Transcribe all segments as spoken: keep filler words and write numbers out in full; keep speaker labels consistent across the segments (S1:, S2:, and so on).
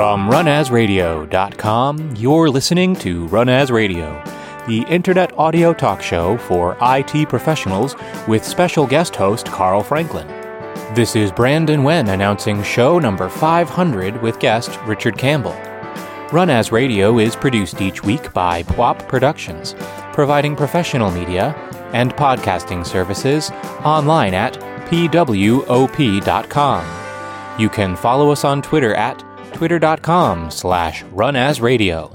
S1: From run as radio dot com, you're listening to Run As Radio, the internet audio talk show for I T professionals with special guest host Carl Franklin. This is Brandon Wen announcing show number five hundred with guest Richard Campbell. Run As Radio is produced each week by P W A P Productions, providing professional media and podcasting services online at P W O P dot com. You can follow us on Twitter at twitter.com slash runasradio.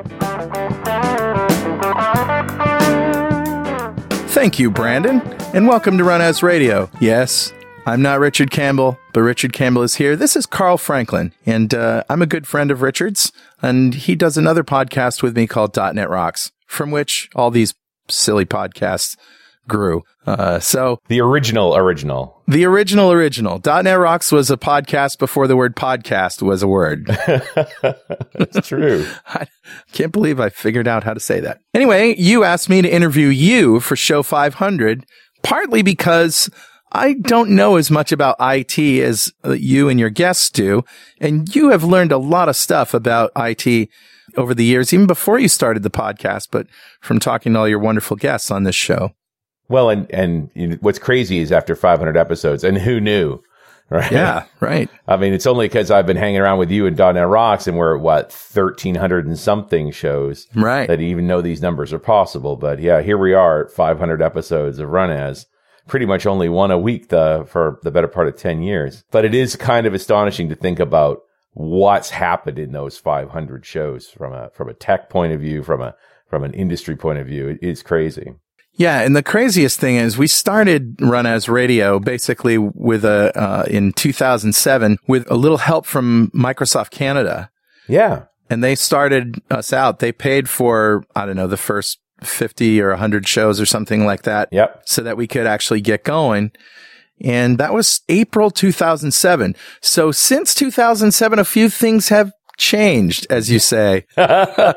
S2: Thank you, Brandon, and welcome to Run As Radio. Yes, I'm not Richard Campbell, but Richard Campbell is here. This is Carl Franklin, and uh, I'm a good friend of Richard's, and he does another podcast with me called .dot net Rocks, from which all these silly podcasts grew. Uh, so
S3: the original original.
S2: The original original. .dot net Rocks was a podcast before the word podcast was a word.
S3: That's true.
S2: I can't believe I figured out how to say that. Anyway, you asked me to interview you for show five hundred, partly because I don't know as much about I T as uh, you and your guests do, and you have learned a lot of stuff about I T over the years, even before you started the podcast, but from talking to all your wonderful guests on this show.
S3: Well, and, and you know, what's crazy is after five hundred episodes, and who knew, right?
S2: Yeah, right.
S3: I mean, it's only because I've been hanging around with you and .dot net Rocks, and we're at, what, thirteen hundred and something shows,
S2: right,
S3: that even know these numbers are possible. But yeah, here we are at five hundred episodes of Run As, pretty much only one a week the, for the better part of ten years. But it is kind of astonishing to think about what's happened in those five hundred shows from a from a tech point of view, from a from an industry point of view. It, it's crazy.
S2: Yeah, and the craziest thing is we started Run As Radio basically with a uh, in two thousand seven with a little help from Microsoft Canada.
S3: Yeah.
S2: And they started us out. They paid for, I don't know, the first fifty or one hundred shows or something like that.
S3: Yep.
S2: So that we could actually get going. And that was April two thousand seven. So since two thousand seven, a few things have changed, as you say.
S3: uh,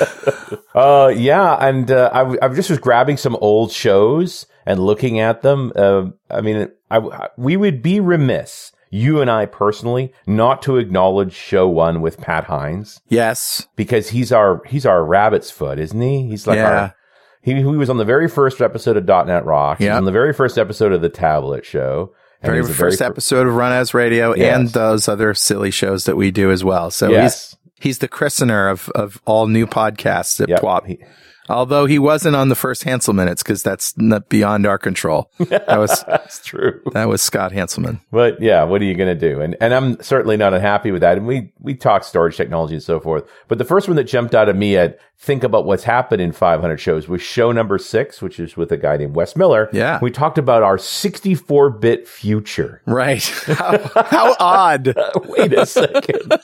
S3: yeah. And uh, I, I just was grabbing some old shows and looking at them. Uh, I mean, I, I, we would be remiss, you and I personally, not to acknowledge show one with Pat Hines.
S2: Yes.
S3: Because he's our, he's our rabbit's foot, isn't he? He's like
S2: yeah.
S3: our, he, he was on the very first episode of .dot net Rocks.
S2: Yep.
S3: He was on the very first episode of The Tablet Show.
S2: Very first very fir- episode of Run As Radio, yes. And those other silly shows that we do as well. So
S3: yes.
S2: he's he's the christener of, of all new podcasts at
S3: yep.
S2: P W A P. He, Although he wasn't on the first Hansel Minutes, because that's not beyond our control. That was
S3: that's true.
S2: That was Scott Hanselman.
S3: But yeah, what are you going to do? And and I'm certainly not unhappy with that. And we we talked storage technology and so forth. But the first one that jumped out at me at think about what's happened in five hundred shows was show number six, which is with a guy named Wes Miller.
S2: Yeah,
S3: we talked about our sixty-four bit future.
S2: Right? How, how odd.
S3: Wait a second.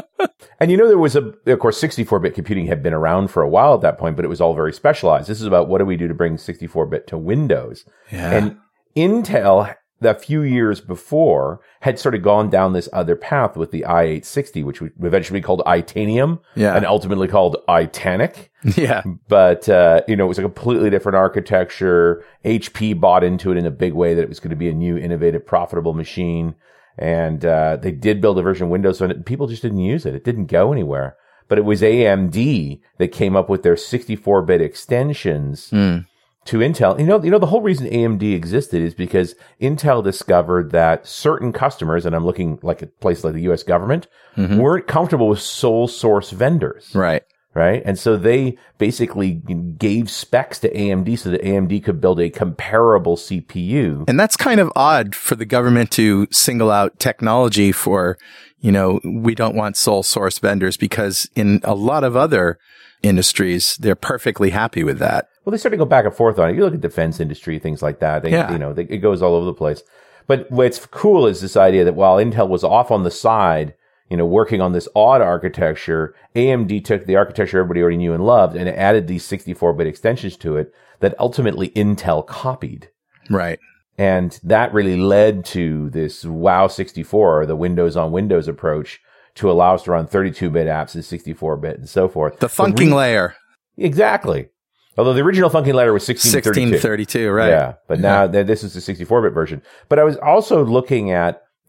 S3: And you know, there was a, of course, sixty-four bit computing had been around for a while at that point, but it was all very specialized. This is about what do we do to bring sixty-four bit to Windows.
S2: Yeah.
S3: And Intel, a few years before, had sort of gone down this other path with the i eight sixty, which we eventually called Itanium,
S2: yeah.
S3: and ultimately called Itanic.
S2: Yeah.
S3: But, uh, you know, it was a completely different architecture. H P bought into it in a big way that it was going to be a new, innovative, profitable machine. And uh they did build a version of Windows on it, and people just didn't use it. It didn't go anywhere. But it was A M D that came up with their sixty-four bit extensions
S2: mm.
S3: to Intel. You know, you know, the whole reason A M D existed is because Intel discovered that certain customers, and I'm looking like a place like the U S government, mm-hmm. weren't comfortable with sole source vendors.
S2: Right.
S3: Right. And so they basically gave specs to A M D so that A M D could build a comparable C P U.
S2: And that's kind of odd for the government to single out technology for, you know, we don't want sole source vendors, because in a lot of other industries, they're perfectly happy with that.
S3: Well, they sort of go back and forth on it. You look at defense industry, things like that. They,
S2: yeah.
S3: You know, they, it goes all over the place. But what's cool is this idea that while Intel was off on the side, you know, working on this odd architecture, A M D took the architecture everybody already knew and loved and added these sixty-four bit extensions to it that ultimately Intel copied.
S2: Right.
S3: And that really led to this WoW sixty-four, or the Windows on Windows approach, to allow us to run thirty-two bit apps in sixty-four bit and so forth.
S2: The funking re- layer.
S3: Exactly. Although the original funking layer was sixteen thirty-two.
S2: sixteen thirty-two, right.
S3: Yeah. But
S2: yeah.
S3: now this is the sixty-four bit version. But I was also looking at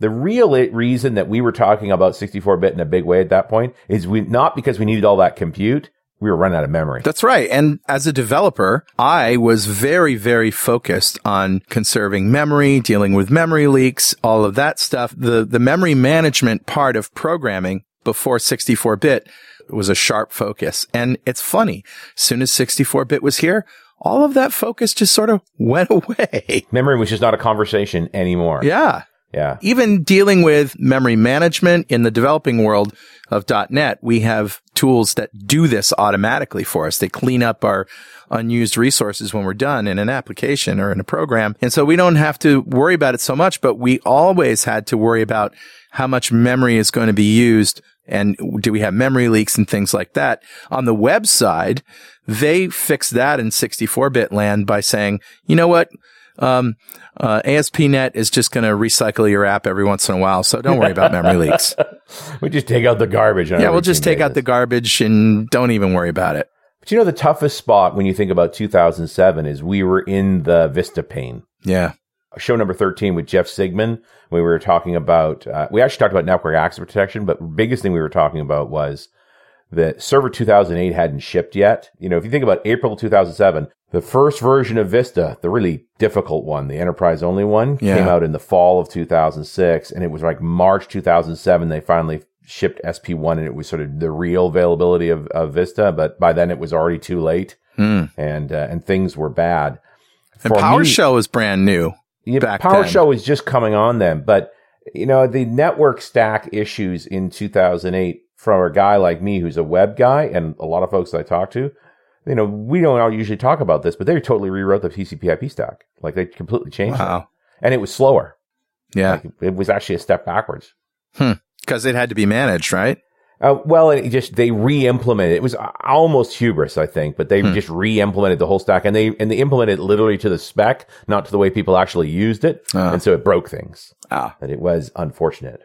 S3: The real it- reason that we were talking about sixty-four bit in a big way at that point is we not because we needed all that compute. We were running out of memory.
S2: That's right. And as a developer, I was very, very focused on conserving memory, dealing with memory leaks, all of that stuff. The, the memory management part of programming before sixty-four bit was a sharp focus. And it's funny. As soon as sixty-four bit was here, all of that focus just sort of went away.
S3: Memory was just not a conversation anymore.
S2: Yeah.
S3: Yeah.
S2: Even dealing with memory management in the developing world of .NET, we have tools that do this automatically for us. They clean up our unused resources when we're done in an application or in a program. And so we don't have to worry about it so much, but we always had to worry about how much memory is going to be used and do we have memory leaks and things like that. On the web side, they fix that in sixty-four bit land by saying, you know what? Um, uh, A S P dot net is just going to recycle your app every once in a while. So don't worry about memory leaks.
S3: We just take out the garbage. On
S2: yeah, we'll just take basis. out the garbage and don't even worry about it.
S3: But you know, the toughest spot when you think about two thousand seven is we were in the Vista pane.
S2: Yeah.
S3: Show number thirteen with Jeff Sigmund, we were talking about, uh, we actually talked about network access protection, but the biggest thing we were talking about was that Server two thousand eight hadn't shipped yet. You know, if you think about April two thousand seven, the first version of Vista, the really difficult one, the enterprise only one, yeah. came out in the fall of two thousand six, and it was like March two thousand seven, they finally shipped S P one, and it was sort of the real availability of, of Vista, but by then it was already too late, mm. and uh, and things were bad.
S2: And PowerShell was brand new.
S3: Yeah,
S2: back
S3: PowerShell
S2: then.
S3: was just coming on then, but you know, the network stack issues in two thousand eight from a guy like me who's a web guy, and a lot of folks that I talk to, you know, we don't usually talk about this, but they totally rewrote the T C P I P stack. Like they completely changed
S2: wow.
S3: it. And it was slower.
S2: Yeah.
S3: Like, it was actually a step backwards.
S2: Hmm. Because it had to be managed, right?
S3: Uh, well, it just, they re-implemented it. It was almost hubris, I think, but they hmm. just re-implemented the whole stack, and they, and they implemented it literally to the spec, not to the way people actually used it. Uh. And so it broke things.
S2: Ah.
S3: And it was unfortunate.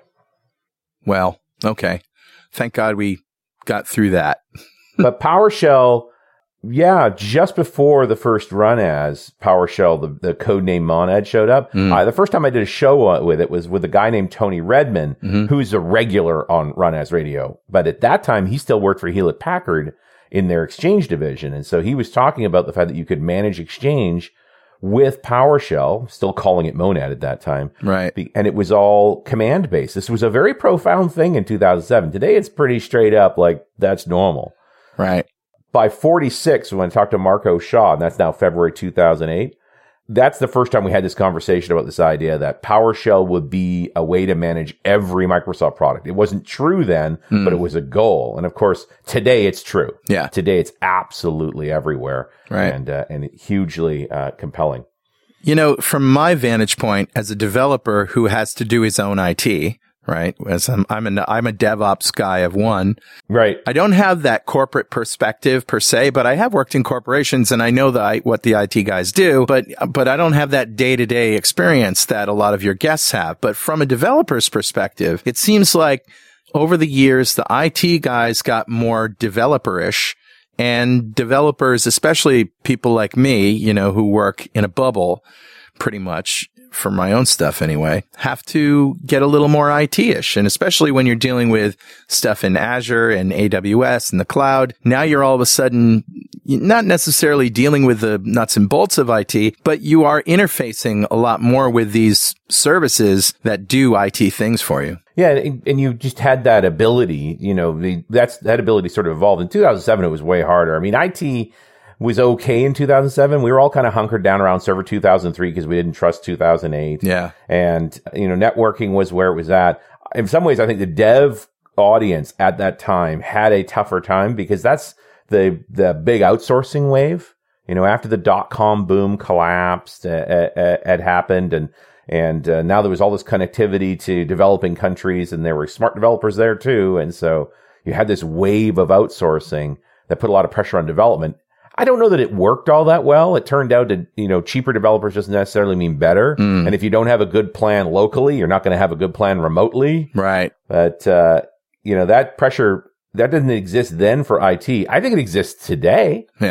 S2: Well, okay. Thank God we got through that.
S3: But PowerShell, yeah, just before the first run as PowerShell, the, the codename Monad showed up. Mm. Uh, the first time I did a show with it was with a guy named Tony Redman, mm-hmm. who's a regular on Run As Radio. But at that time, he still worked for Hewlett Packard in their Exchange division. And so he was talking about the fact that you could manage Exchange with PowerShell, still calling it Monad at that time.
S2: Right.
S3: And it was all command based. This was a very profound thing in two thousand seven. Today, it's pretty straight up like that's normal.
S2: Right.
S3: By forty-six, when I talked to Marco Shaw, and that's now February two thousand eight, that's the first time we had this conversation about this idea that PowerShell would be a way to manage every Microsoft product. It wasn't true then, mm. but it was a goal. And of course, today it's true.
S2: Yeah.
S3: Today it's absolutely everywhere.
S2: Right.
S3: And, uh, and hugely uh, compelling.
S2: You know, from my vantage point as a developer who has to do his own I T, right? As I'm, I'm a, I'm a DevOps guy of one.
S3: Right.
S2: I don't have that corporate perspective per se, but I have worked in corporations and I know the, what the I T guys do, but, but I don't have that day-to-day experience that a lot of your guests have. But from a developer's perspective, it seems like over the years, the I T guys got more developer-ish, and developers, especially people like me, you know, who work in a bubble pretty much, for my own stuff anyway, have to get a little more I T-ish. And especially when you're dealing with stuff in Azure and A W S and the cloud, now you're all of a sudden not necessarily dealing with the nuts and bolts of I T, but you are interfacing a lot more with these services that do I T things for you.
S3: Yeah, and, and you just had that ability, you know, the, that's, that ability sort of evolved. In two thousand seven, it was way harder. I mean, I T was okay in two thousand seven. We were all kind of hunkered down around Server two thousand three because we didn't trust two thousand eight.
S2: Yeah.
S3: And, you know, networking was where it was at. In some ways, I think the dev audience at that time had a tougher time because that's the, the big outsourcing wave. You know, after the dot-com boom collapsed, uh, uh, had happened, and, and, uh, now there was all this connectivity to developing countries, and there were smart developers there too. And so you had this wave of outsourcing that put a lot of pressure on development. I don't know that it worked all that well. It turned out that, you know, cheaper developers doesn't necessarily mean better. Mm. And if you don't have a good plan locally, you're not going to have a good plan remotely.
S2: Right.
S3: But, uh, you know, that pressure, that didn't exist then for I T. I think it exists today.
S2: Yeah.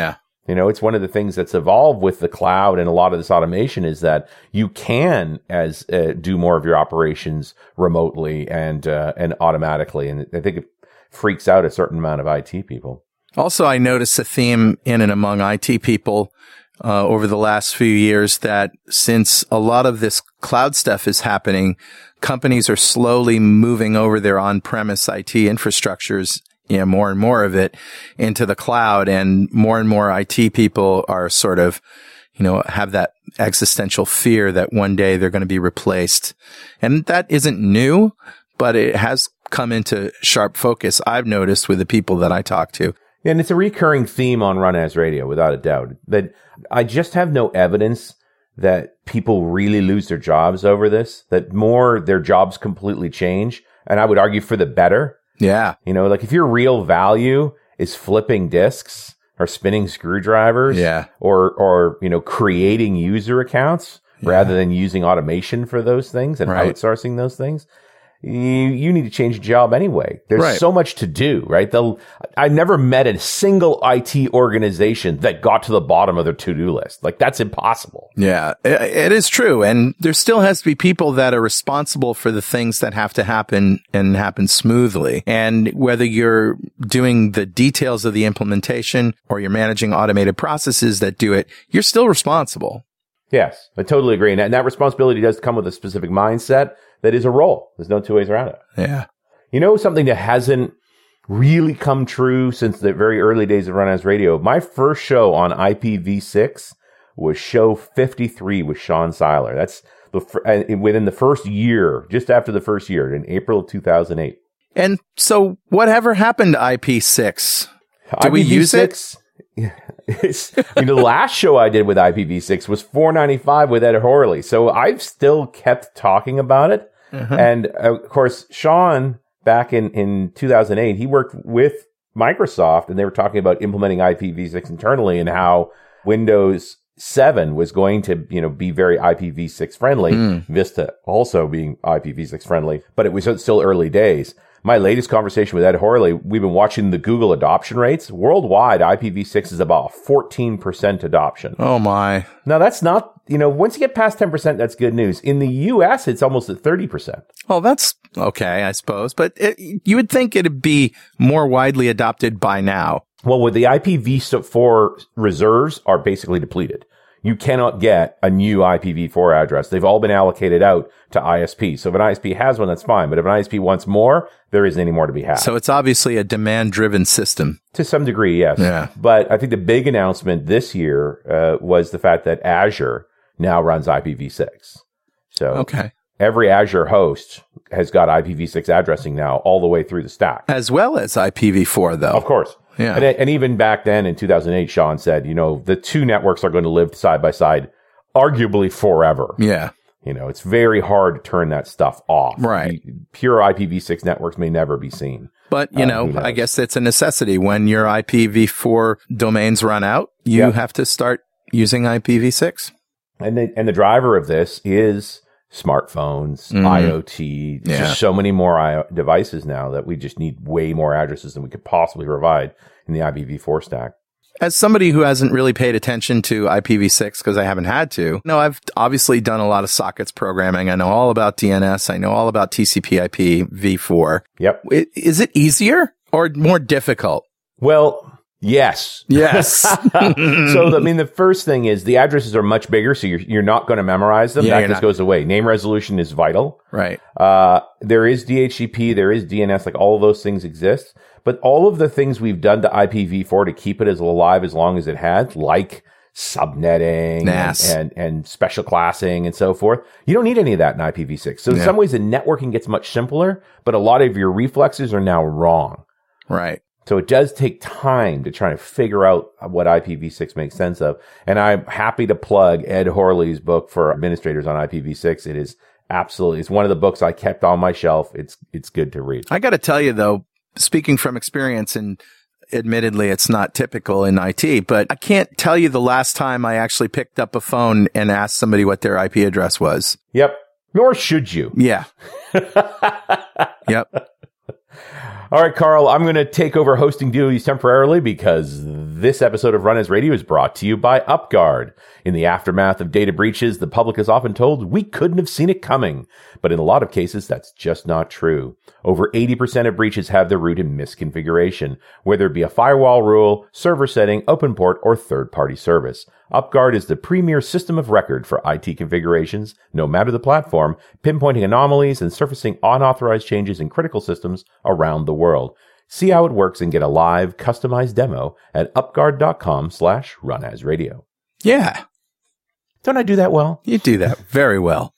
S3: You know, it's one of the things that's evolved with the cloud and a lot of this automation is that you can as uh, do more of your operations remotely and uh, and automatically. And I think it freaks out a certain amount of I T people.
S2: Also, I noticed a theme in and among I T people uh, over the last few years that since a lot of this cloud stuff is happening, companies are slowly moving over their on-premise I T infrastructures, you know, more and more of it into the cloud, and more and more I T people are sort of, you know, have that existential fear that one day they're going to be replaced. And that isn't new, but it has come into sharp focus, I've noticed, with the people that I talk to.
S3: And it's a recurring theme on Run As Radio, without a doubt. But I just have no evidence that people really lose their jobs over this, that more their jobs completely change. And I would argue for the better.
S2: Yeah.
S3: You know, like if your real value is flipping disks or spinning screwdrivers,
S2: yeah, or,
S3: or, you know, creating user accounts yeah. rather than using automation for those things and right. outsourcing those things, you, you need to change your job anyway. There's
S2: right.
S3: so much to do, right? They'll, I never met a single I T organization that got to the bottom of their to-do list. Like that's impossible.
S2: Yeah, it, it is true. And there still has to be people that are responsible for the things that have to happen and happen smoothly. And whether you're doing the details of the implementation or you're managing automated processes that do it, you're still responsible.
S3: Yes, I totally agree. And that, and that responsibility does come with a specific mindset that is a role. There's no two ways around it.
S2: Yeah.
S3: You know, something that hasn't really come true since the very early days of Run As Radio. My first show on I P v six was show fifty-three with Sean Seiler. That's the uh, within the first year, just after the first year, in April of two thousand eight.
S2: And so whatever happened to I P six? Do we use it?
S3: It's, I mean, the last show I did with I P v six was four ninety-five with Ed Horley. So I've still kept talking about it. Uh-huh. And of course, Sean, back in, in two thousand eight, he worked with Microsoft and they were talking about implementing I P v six internally and how Windows seven was going to, you know, be very I P v six friendly. Mm. Vista also being I P v six friendly, but it was still early days. My latest conversation with Ed Horley, we've been watching the Google adoption rates. Worldwide, I P v six is about fourteen percent adoption.
S2: Oh, my.
S3: Now, that's not, you know, once you get past ten percent, that's good news. In the U S, it's almost at thirty percent.
S2: Oh, that's okay, I suppose. But it, you would think it'd be more widely adopted by now.
S3: Well, with the I P v four reserves are basically depleted. You cannot get a new I P v four address. They've all been allocated out to I S P. So if an I S P has one, that's fine. But if an I S P wants more, there isn't any more to be had.
S2: So it's obviously a demand-driven system.
S3: To some degree, yes.
S2: Yeah.
S3: But I think the big announcement this year uh, was the fact that Azure now runs I P v six. So
S2: okay.
S3: Every Azure host has got I P v six addressing now all the way through the stack.
S2: As well as I P v four, though.
S3: Of course.
S2: Yeah.
S3: And, and even back then in two thousand eight, Sean said, you know, the two networks are going to live side by side, arguably forever.
S2: Yeah.
S3: You know, it's very hard to turn that stuff off.
S2: Right.
S3: Pure I P v six networks may never be seen.
S2: But, you know, uh, I guess it's a necessity. When your I P v four domains run out, you yep. have to start using I P v six.
S3: And the, and the driver of this is smartphones, mm. IoT. There's
S2: yeah.
S3: just so many more I O devices now that we just need way more addresses than we could possibly provide in the I P v four stack.
S2: As somebody who hasn't really paid attention to I P v six because I haven't had to, no, I've obviously done a lot of sockets programming. I know all about D N S. I know all about T C P I P v four.
S3: Yep.
S2: Is it easier or more difficult?
S3: Well, yes.
S2: Yes.
S3: So, I mean, the first thing is the addresses are much bigger, so you're you're not going to memorize them.
S2: Yeah,
S3: that just not. goes away. Name resolution is vital.
S2: Right.
S3: Uh, there is D H C P, there is D N S, like all of those things exist. But all of the things we've done to I P v four to keep it as alive as long as it has, like subnetting
S2: N A S.
S3: and, and, and special classing and so forth, you don't need any of that in I P v six. So in
S2: yeah.
S3: some ways, the networking gets much simpler, but a lot of your reflexes are now wrong.
S2: Right.
S3: So it does take time to try to figure out what I P v six makes sense of. And I'm happy to plug Ed Horley's book for administrators on I P v six. It is absolutely, it's one of the books I kept on my shelf. It's, it's good to read.
S2: I got to tell you though, speaking from experience, and admittedly it's not typical in I T, but I can't tell you the last time I actually picked up a phone and asked somebody what their I P address was.
S3: Yep. Nor should you.
S2: Yeah. Yep.
S3: All right, Carl, I'm going to take over hosting duties temporarily because this episode of Run As Radio is brought to you by UpGuard. In the aftermath of data breaches, the public is often told we couldn't have seen it coming. But in a lot of cases, that's just not true. Over eighty percent of breaches have their root in misconfiguration, whether it be a firewall rule, server setting, open port, or third-party service. UpGuard is the premier system of record for I T configurations, no matter the platform, pinpointing anomalies and surfacing unauthorized changes in critical systems around the world. See how it works and get a live, customized demo at upguard.com slash runasradio.
S2: Yeah.
S3: Don't I do that well?
S2: You do that very well.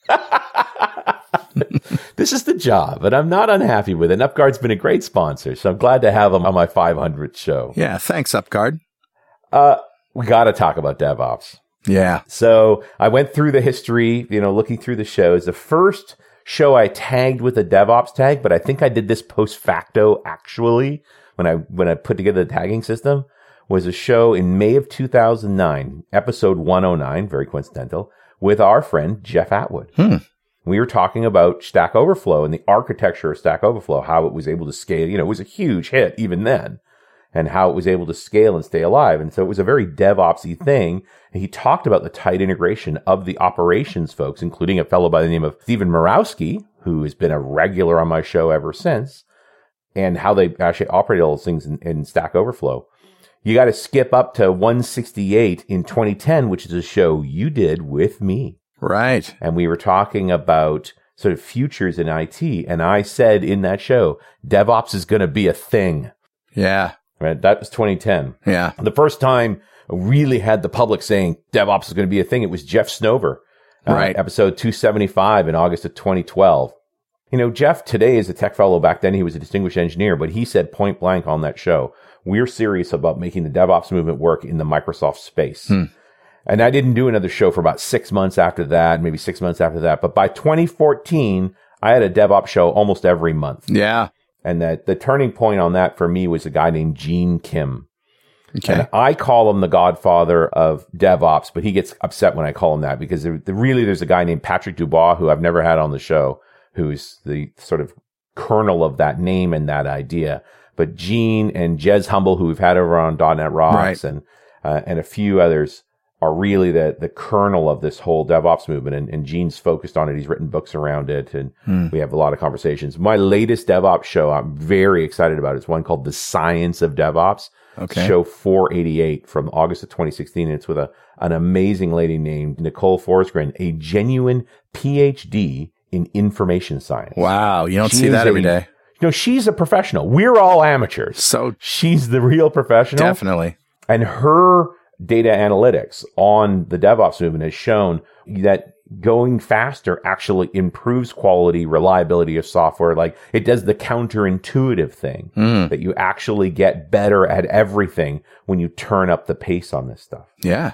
S3: This is the job, and I'm not unhappy with it. And UpGuard's been a great sponsor, so I'm glad to have them on my five hundredth show.
S2: Yeah, thanks, UpGuard.
S3: Uh, we got to talk about DevOps.
S2: Yeah.
S3: So I went through the history, you know, looking through the shows. The first show I tagged with a DevOps tag, but I think I did this post facto actually when I when I put together the tagging system, was a show in May of two thousand nine, episode one oh nine, very coincidental, with our friend Jeff Atwood.
S2: Hmm.
S3: We were talking about Stack Overflow and the architecture of Stack Overflow, how it was able to scale. You know, it was a huge hit even then, and how it was able to scale and stay alive. And so it was a very DevOps-y thing. And he talked about the tight integration of the operations folks, including a fellow by the name of Stephen Murawski, who has been a regular on my show ever since, and how they actually operate all those things in, in Stack Overflow. You got to skip up to one sixty-eight in twenty ten, which is a show you did with me.
S2: Right.
S3: And we were talking about sort of futures in I T. And I said in that show, DevOps is going to be a thing.
S2: Yeah.
S3: Right. That was twenty ten.
S2: Yeah.
S3: The first time I really had the public saying DevOps is going to be a thing, it was Jeff Snover. Uh,
S2: Right.
S3: Episode two seventy-five in August of twenty twelve. You know, Jeff today is a tech fellow. Back then he was a distinguished engineer, but he said point blank on that show, we're serious about making the DevOps movement work in the Microsoft space.
S2: Hmm.
S3: And I didn't do another show for about six months after that, maybe six months after that. But by twenty fourteen, I had a DevOps show almost every month.
S2: Yeah.
S3: And that the turning point on that for me was a guy named Gene Kim.
S2: Okay.
S3: And I call him the godfather of DevOps, but he gets upset when I call him that because there, there really there's a guy named Patrick Dubois who I've never had on the show, who's the sort of kernel of that name and that idea. But Gene and Jez Humble, who we've had over on .dot net Rocks,
S2: Right.
S3: and uh, and a few others, are really the the kernel of this whole DevOps movement. And, and Gene's focused on it. He's written books around it, and
S2: Hmm.
S3: we have a lot of conversations. My latest DevOps show I'm very excited about. It's one called The Science of DevOps.
S2: Okay.
S3: Show four eighty-eight from August of twenty sixteen. And it's with a an amazing lady named Nicole Forsgren, a genuine P H D in information science.
S2: Wow. You don't
S3: She
S2: see
S3: is
S2: that every
S3: a-
S2: day.
S3: You know, she's a professional. We're all amateurs.
S2: So
S3: She's the real professional.
S2: definitely.
S3: And her data analytics on the DevOps movement has shown that going faster actually improves quality, reliability of software. Like it does the counterintuitive thing
S2: Mm.
S3: that you actually get better at everything when you turn up the pace on this stuff.
S2: Yeah.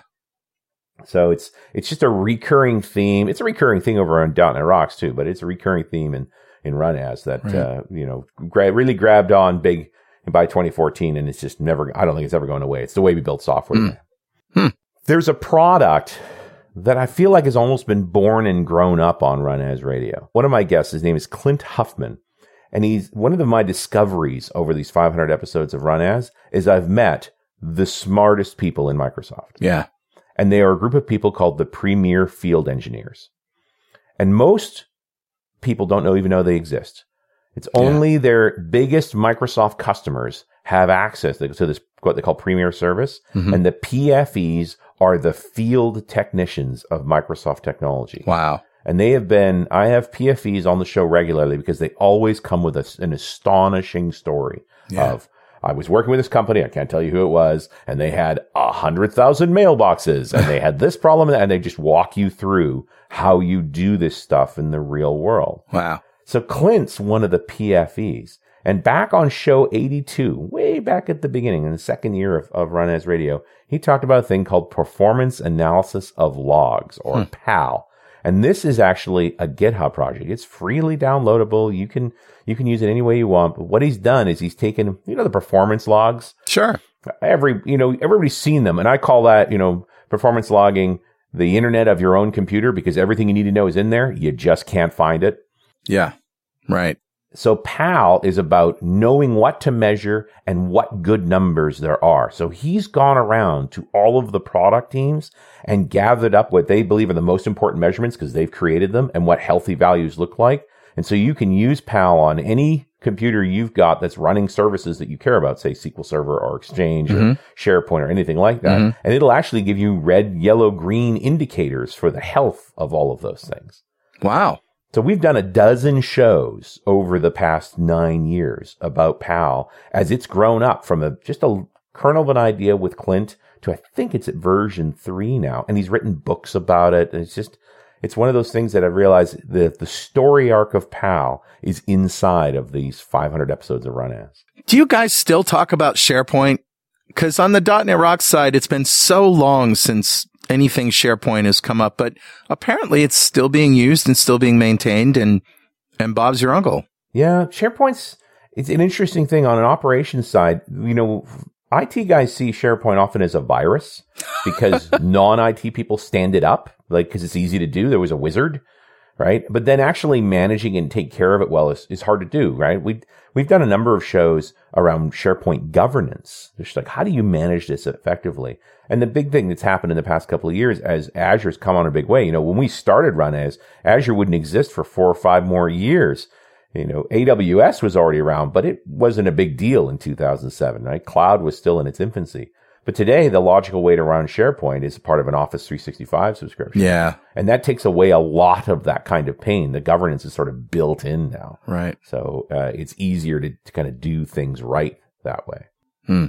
S3: So it's it's just a recurring theme. It's a recurring thing over on .dot net Rocks too, but it's a recurring theme in in Run As that
S2: Right.
S3: uh, you know gra- really grabbed on big by twenty fourteen, and it's just never. I don't think it's ever going away. It's the way we build software.
S2: Mm. Hmm.
S3: There's a product that I feel like has almost been born and grown up on Run As Radio. One of my guests, his name is Clint Huffman, and he's one of the, my discoveries over these five hundred episodes of Run As is I've met the smartest people in Microsoft.
S2: Yeah.
S3: And they are a group of people called the Premier Field Engineers. And most people don't know, even know they exist. It's only yeah. their biggest Microsoft customers have access to this, what they call Premier Service. Mm-hmm. And the P F Es are the field technicians of Microsoft technology.
S2: Wow.
S3: And they have been, I have P F Es on the show regularly because they always come with a, an astonishing story yeah. of, I was working with this company, I can't tell you who it was, and they had a hundred thousand mailboxes, and they had this problem, and they just walk you through how you do this stuff in the real world.
S2: Wow.
S3: So Clint's one of the P F Es. And back on show eighty-two, way back at the beginning, in the second year of, of Run As Radio, he talked about a thing called Performance Analysis of Logs, or hmm. P A L. And this is actually a GitHub project. It's freely downloadable. You can you can use it any way you want. But what he's done is he's taken, you know, the performance logs.
S2: Sure.
S3: Every, you know, everybody's seen them. And I call that, you know, performance logging the internet of your own computer, because everything you need to know is in there. You just can't find it.
S2: Yeah. Right.
S3: So PAL is about knowing what to measure and what good numbers there are. So he's gone around to all of the product teams and gathered up what they believe are the most important measurements because they've created them and what healthy values look like. And so you can use PAL on any computer you've got that's running services that you care about, say S Q L Server or Exchange mm-hmm. or SharePoint or anything like that. Mm-hmm. And it'll actually give you red, yellow, green indicators for the health of all of those things.
S2: Wow.
S3: So we've done a dozen shows over the past nine years about PAL as it's grown up from a just a kernel of an idea with Clint to I think it's at version three now. And he's written books about it. And it's just, it's one of those things that I've realized that the story arc of PAL is inside of these five hundred episodes of Run As.
S2: Do you guys still talk about SharePoint? Because on the .dot net Rocks side, it's been so long since anything SharePoint has come up, but apparently it's still being used and still being maintained, and and Bob's your uncle.
S3: Yeah, SharePoint's it's an interesting thing on an operations side. You know, I T guys see SharePoint often as a virus because non-I T people stand it up, like because it's easy to do. There was a wizard, right? But then actually managing and take care of it well is, is hard to do, right? We we've done a number of shows around SharePoint governance. It's like, how do you manage this effectively? And the big thing that's happened in the past couple of years as Azure's come on a big way, you know, when we started Run As, Azure wouldn't exist for four or five more years. You know, A W S was already around, but it wasn't a big deal in two thousand seven, right? Cloud was still in its infancy. But today, the logical way to run SharePoint is part of an Office three sixty-five subscription.
S2: Yeah.
S3: And that takes away a lot of that kind of pain. The governance is sort of built in now.
S2: Right.
S3: So uh, it's easier to, to kind of do things right that way.
S2: Hmm.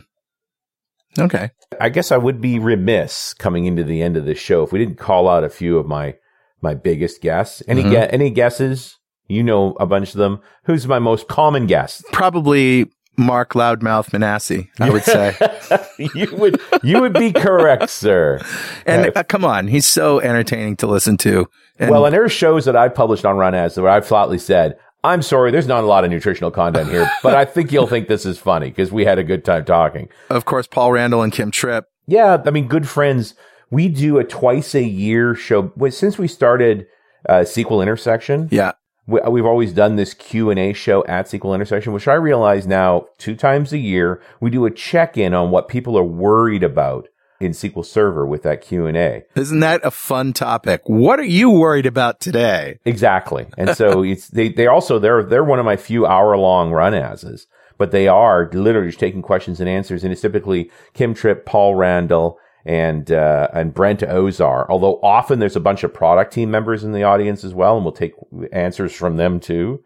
S2: Okay.
S3: I guess I would be remiss coming into the end of this show if we didn't call out a few of my my biggest guests. Any mm-hmm. ge- any guesses? You know a bunch of them. Who's my most common guest?
S2: Probably Mark Loudmouth Manassi, I would say.
S3: you would you would be correct, sir.
S2: And uh, come on, he's so entertaining to listen to. And
S3: well, and there are shows that I've published on Run As where I've flatly said, I'm sorry, there's not a lot of nutritional content here, but I think you'll think this is funny because we had a good time talking.
S2: Of course, Paul Randall and Kim Tripp.
S3: Yeah, I mean, good friends. We do a twice a year show. Since we started uh, S Q L Intersection,
S2: yeah,
S3: we, we've always done this Q and A show at S Q L Intersection, which I realize now two times a year, we do a check-in on what people are worried about in S Q L Server with that Q and A.
S2: Isn't that a fun topic? What are you worried about today?
S3: Exactly. And so it's they they also they're they're one of my few hour-long Run As's, but they are literally just taking questions and answers, and it's typically Kim Tripp, Paul Randall, and uh, and Brent Ozar. Although often there's a bunch of product team members in the audience as well, and we'll take answers from them too.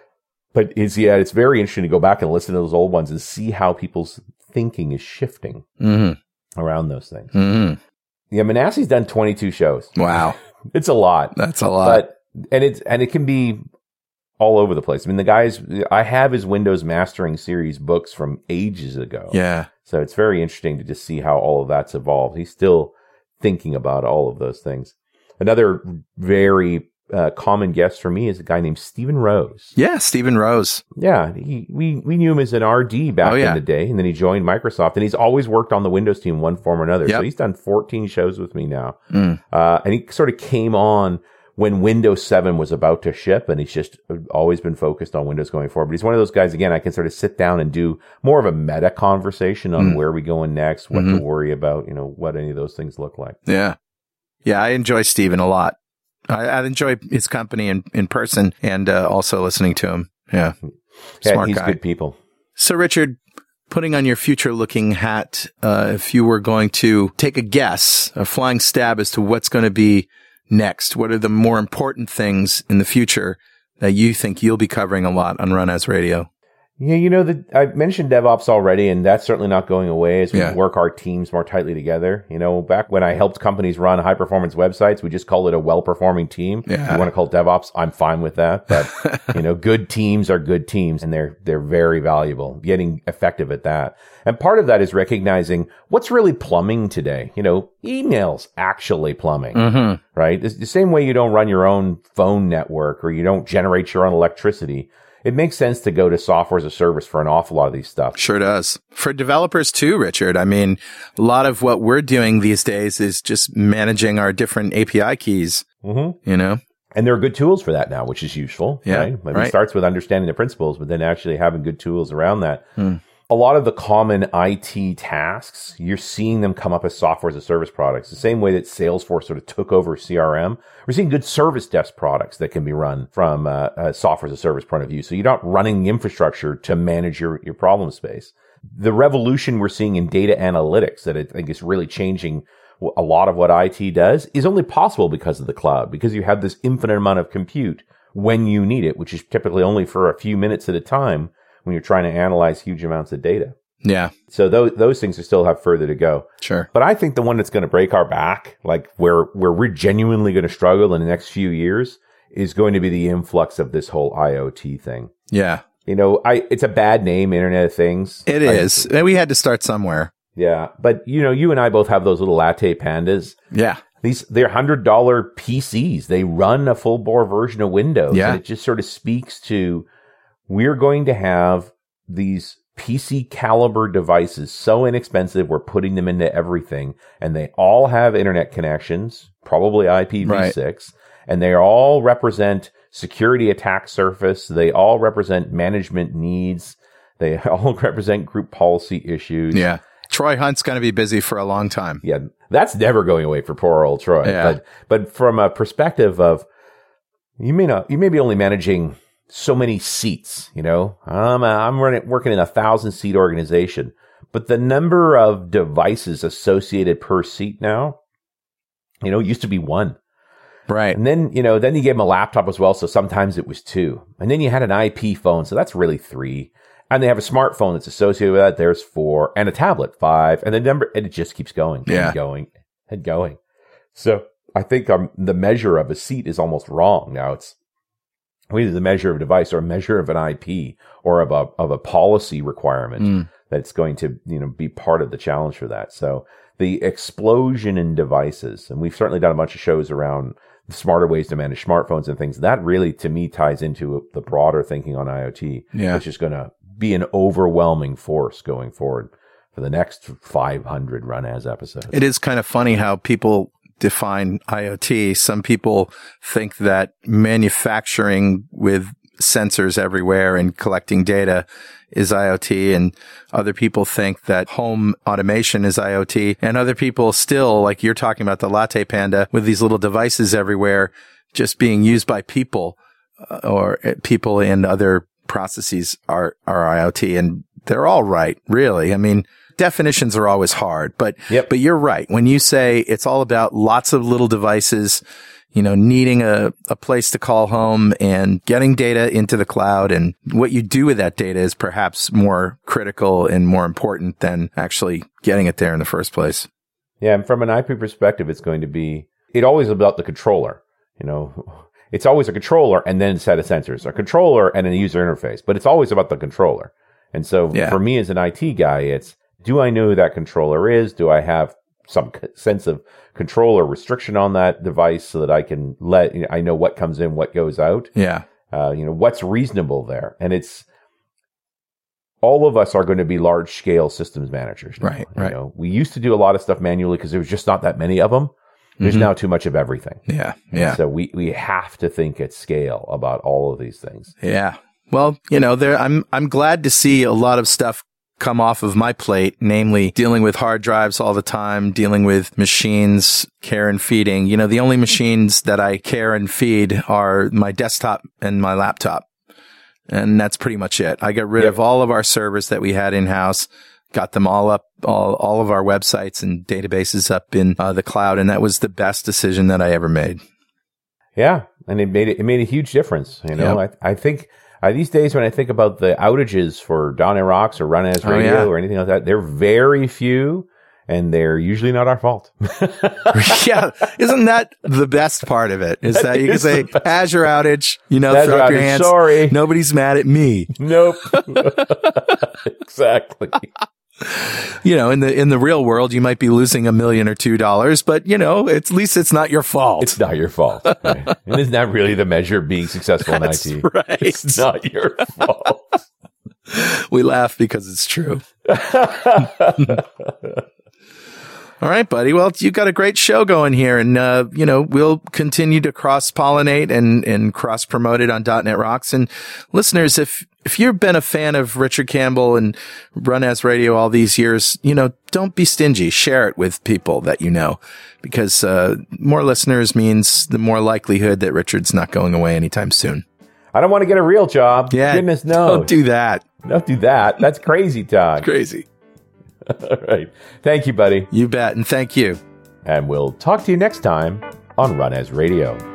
S3: But it's yeah, it's very interesting to go back and listen to those old ones and see how people's thinking is shifting.
S2: Mm-hmm.
S3: Around those things.
S2: Mm-hmm.
S3: Yeah, Manasseh's done twenty-two shows.
S2: Wow.
S3: It's a lot.
S2: That's a lot.
S3: But, and it's, and it can be all over the place. I mean, the guys, I have his Windows Mastering Series books from ages ago.
S2: Yeah.
S3: So it's very interesting to just see how all of that's evolved. He's still thinking about all of those things. Another very uh, common guest for me is a guy named Stephen Rose.
S2: Yeah, Stephen Rose.
S3: Yeah, he, we we knew him as an R D back oh, yeah. in the day, and then he joined Microsoft, and he's always worked on the Windows team one form or another. Yep. So he's done fourteen shows with me now.
S2: Mm.
S3: Uh, and he sort of came on when Windows seven was about to ship, and he's just always been focused on Windows going forward. But he's one of those guys, again, I can sort of sit down and do more of a meta conversation on mm. where we going next, what mm-hmm. to worry about, you know, what any of those things look like.
S2: Yeah. Yeah, I enjoy Stephen a lot. I, I enjoy his company in, in person and uh, also listening to him. Yeah.
S3: yeah
S2: Smart
S3: he's
S2: guy.
S3: Good people.
S2: So, Richard, putting on your future-looking hat, uh, if you were going to take a guess, a flying stab as to what's going to be next, what are the more important things in the future that you think you'll be covering a lot on Run As Radio?
S3: Yeah, you know, the, I mentioned DevOps already, and that's certainly not going away as we
S2: yeah.
S3: work our teams more tightly together. You know, back when I helped companies run high-performance websites, we just called it a well-performing team.
S2: Yeah.
S3: If you want to call it DevOps, I'm fine with that. But, you know, good teams are good teams, and they're they're very valuable, getting effective at that. And part of that is recognizing what's really plumbing today. You know, email's actually plumbing,
S2: mm-hmm.
S3: right? It's the same way you don't run your own phone network or you don't generate your own electricity. It makes sense to go to software as a service for an awful lot of these stuff.
S2: Sure does. For developers too, Richard. I mean, a lot of what we're doing these days is just managing our different A P I keys,
S3: mm-hmm.
S2: you know?
S3: And there are good tools for that now, which is useful.
S2: Yeah,
S3: right? I mean,
S2: right.
S3: It starts with understanding the principles, but then actually having good tools around that.
S2: Hmm.
S3: A lot of the common I T tasks, you're seeing them come up as software as a service products. The same way that Salesforce sort of took over C R M. We're seeing good service desk products that can be run from uh, a software as a service point of view. So you're not running the infrastructure to manage your, your problem space. The revolution we're seeing in data analytics that I think is really changing a lot of what I T does is only possible because of the cloud, because you have this infinite amount of compute when you need it, which is typically only for a few minutes at a time when you're trying to analyze huge amounts of data.
S2: Yeah.
S3: So those those things still have further to go.
S2: Sure.
S3: But I think the one that's going to break our back, like where where we're genuinely going to struggle in the next few years, is going to be the influx of this whole IoT thing.
S2: Yeah.
S3: You know, I it's a bad name, Internet of Things.
S2: It
S3: I,
S2: is. And we had to start somewhere.
S3: Yeah. But, you know, you and I both have those little latte pandas.
S2: Yeah.
S3: These, they're one hundred dollars P Cs. They run a full bore version of Windows.
S2: Yeah.
S3: And it just sort of speaks to, we're going to have these P C caliber devices so inexpensive, we're putting them into everything. And they all have internet connections, probably I P v six. Right. And they all represent security attack surface. They all represent management needs. They all represent group policy issues.
S2: Yeah. Troy Hunt's going to be busy for a long time.
S3: Yeah. That's never going away for poor old Troy.
S2: Yeah.
S3: But, but from a perspective of, you may not, you may be only managing so many seats, you know, um, I'm running, working in a thousand seat organization, but the number of devices associated per seat now, you know, used to be one.
S2: Right.
S3: And then, you know, then you gave them a laptop as well. So sometimes it was two. And then you had an I P phone. So that's really three. And they have a smartphone that's associated with that. There's four, and a tablet, five. And the number, and it just keeps going
S2: yeah.
S3: and going and going. So I think um, the measure of a seat is almost wrong. Now it's either the measure of a device or a measure of an I P or of a, of a policy requirement mm. that's going to, you know, be part of the challenge for that. So the explosion in devices, and we've certainly done a bunch of shows around smarter ways to manage smartphones and things. That really, to me, ties into the broader thinking on IoT,
S2: yeah.
S3: which is going to be an overwhelming force going forward for the next five hundred Run As episodes.
S2: It is kind of funny how people define IoT. Some people think that manufacturing with sensors everywhere and collecting data is IoT, and other people think that home automation is IoT, and other people still, like you're talking about the Latte Panda, with these little devices everywhere just being used by people uh, or people in other processes are, are IoT, and they're all right, really. I mean, definitions are always hard, but,
S3: yep.
S2: but you're right. When you say it's all about lots of little devices, you know, needing a, a place to call home and getting data into the cloud, and what you do with that data is perhaps more critical and more important than actually getting it there in the first place.
S3: Yeah. And from an I P perspective, it's going to be, it always about the controller, you know. It's always a controller and then a set of sensors, a controller and a user interface, but it's always about the controller. And so yeah. for me as an I T guy, it's, do I know who that controller is? Do I have some sense of control or restriction on that device so that I can let, you know, I know what comes in, what goes out?
S2: Yeah.
S3: Uh, you know, what's reasonable there? And it's, all of us are going to be large scale systems managers now.
S2: Right. Right.
S3: You know, we used to do a lot of stuff manually because there was just not that many of them. There's mm-hmm. now too much of everything.
S2: Yeah. Yeah.
S3: And so we, we have to think at scale about all of these things.
S2: Yeah. Well, you know, there, I'm, I'm glad to see a lot of stuff come off of my plate, namely dealing with hard drives all the time, dealing with machines, care and feeding. You know, the only machines that I care and feed are my desktop and my laptop. And that's pretty much it. I got rid yep. of all of our servers that we had in-house, got them all up, all, all of our websites and databases up in uh, the cloud. And that was the best decision that I ever made.
S3: Yeah. And it made it, it made a huge difference. You know, yep. I, I think uh, these days when I think about the outages for Donna Rocks or Run As Radio oh, yeah. or anything like that, they're very few and they're usually not our fault.
S2: Yeah. Isn't that the best part of it? Is that, that you can say Azure outage, you know,
S3: Azure
S2: throw up
S3: outage,
S2: your hands.
S3: Sorry.
S2: Nobody's mad at me.
S3: Nope. Exactly.
S2: You know, in the in the real world, you might be losing a million or two dollars, but you know, at least it's not your fault.
S3: It's not your fault. Right? And isn't that really the measure of being successful in
S2: That's
S3: I T?
S2: Right.
S3: It's not your fault.
S2: We laugh because it's true. All right, buddy. Well, you got a great show going here, and, uh, you know, we'll continue to cross-pollinate and, and cross-promote it on .dot net Rocks. And listeners, if, if you've been a fan of Richard Campbell and Run As Radio all these years, you know, don't be stingy. Share it with people that you know, because, uh, more listeners means the more likelihood that Richard's not going away anytime soon.
S3: I don't want to get a real job.
S2: Yeah.
S3: Goodness no.
S2: Don't do that.
S3: Don't do that. That's crazy talk.
S2: Crazy.
S3: All right. Thank you, buddy.
S2: You bet. And thank you.
S3: And we'll talk to you next time on Run As Radio.